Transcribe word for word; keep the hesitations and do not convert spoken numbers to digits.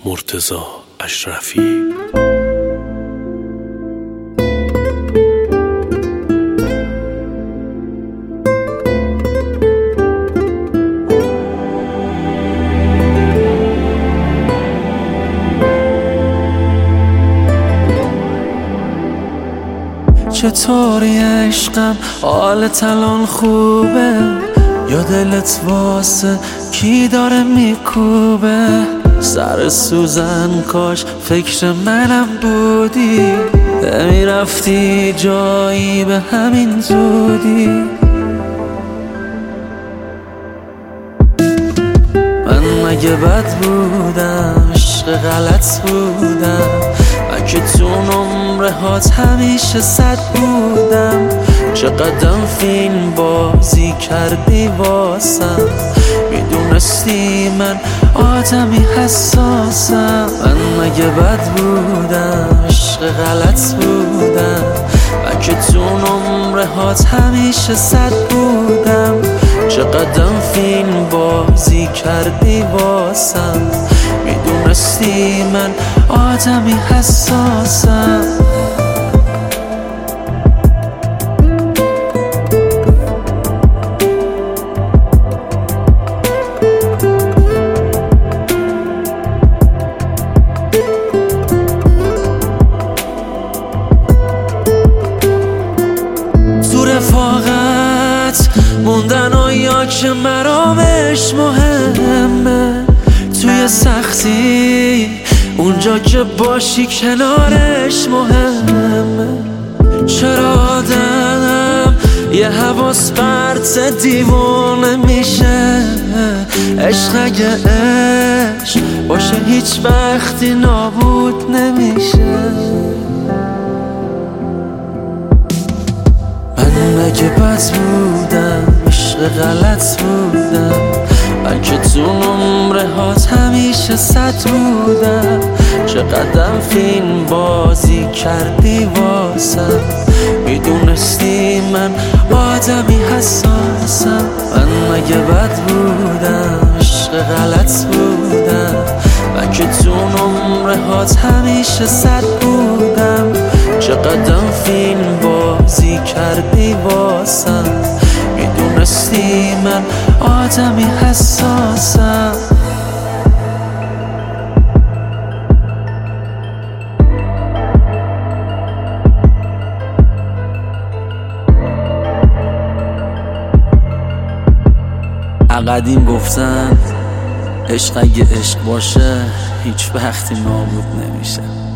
مرتضی اشرفی. چطوری عشقم، حالت الان خوبه؟ یا دلت واسه کی داره میکوبه؟ سر سوزن کاش فکر منم بودی، نمیرفتی جایی به همین زودی. من مگه بد بودم، عشق غلط بودم؟ من که تو نمره هات همیشه صد بودم. چقدر فیلم بازی کردی واسم، میدونستی من آدمی حساسم. من مگه بد بودم، عشق غلط بودم؟ من که تو نمره هات همیشه صد بودم. چقدر فیلم بازی کردی واسم، میدونستی من آدمی حساسم. تو رفاقت موندن و یا که مرامش مهمه، توی سختی اونجا که باشی کنارش مهمه. چرا آدم یه حواس پرت دیوانه میشه؟ عشق اگه عشق باشه هیچ وقتی نابود نمیشه. من مگه بد بودم، عشق غلط بودم؟ من که تو نمره هات همیشه صد بودم. چقدر فیلم بازی کردی واسم، میدونستی من آدمی حساسم. من مگه بد بودم، عشق غلط بودم؟ من که تو نمره هات همیشه صد بودم. چقدر فیلم بازی کردی واسم، میدونستی من آدمی حساسم. قدیم گفتن عشق اگه عشق باشه هیچ وقتی نابود نمیشه.